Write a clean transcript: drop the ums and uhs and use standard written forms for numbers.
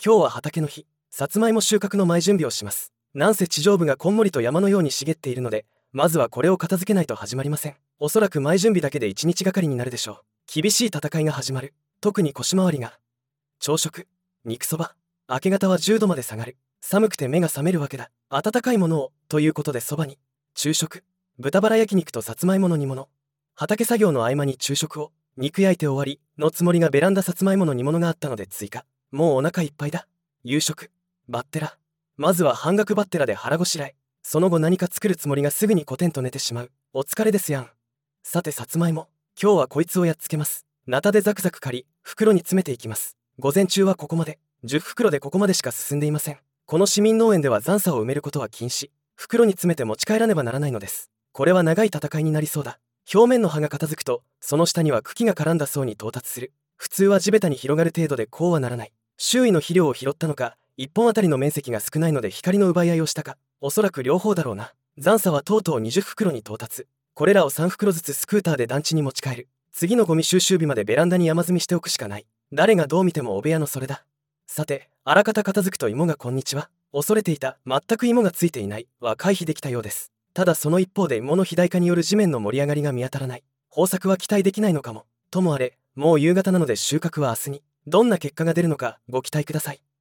今日は畑の日、さつまいも収穫の前準備をします。なんせ地上部がこんもりと山のように茂っているので、まずはこれを片付けないと始まりません。おそらく前準備だけで1日がかりになるでしょう。厳しい戦いが始まる。特に腰回りが。朝食、肉そば。明け方は10度まで下がる。寒くて目が覚めるわけだ。温かいものを、ということでそばに。昼食、豚バラ焼肉とさつまいもの煮物。畑作業の合間に昼食を、肉焼いて終わりのつもりがベランダさつまいもの煮物があったので追加。もうお腹いっぱいだ。夕食、バッテラ。まずは半額バッテラで腹ごしらえ。その後何か作るつもりがすぐにコテンと寝てしまう。お疲れですやん。さてさつまいも、今日はこいつをやっつけます。ナタでザクザク刈り、袋に詰めていきます。午前中はここまで、10袋でここまでしか進んでいません。この市民農園では残渣を埋めることは禁止。袋に詰めて持ち帰らねばならないのです。これは長い戦いになりそうだ。表面の葉が片付くと、その下には茎が絡んだ層に到達する。普通は地べたに広がる程度でこうはならない。周囲の肥料を拾ったのか、1本あたりの面積が少ないので光の奪い合いをしたか、おそらく両方だろうな。残渣はとうとう20袋に到達。これらを3袋ずつスクーターで団地に持ち帰る。次のゴミ収集日までベランダに山積みしておくしかない。誰がどう見てもお部屋のそれだ。さて、あらかた片付くと芋がこんにちは。恐れていた全く芋がついていないは回避できたようです。ただその一方で芋の肥大化による地面の盛り上がりが見当たらない。豊作は期待できないのかも。ともあれ、もう夕方なので収穫は明日に。どんな結果が出るのかご期待ください。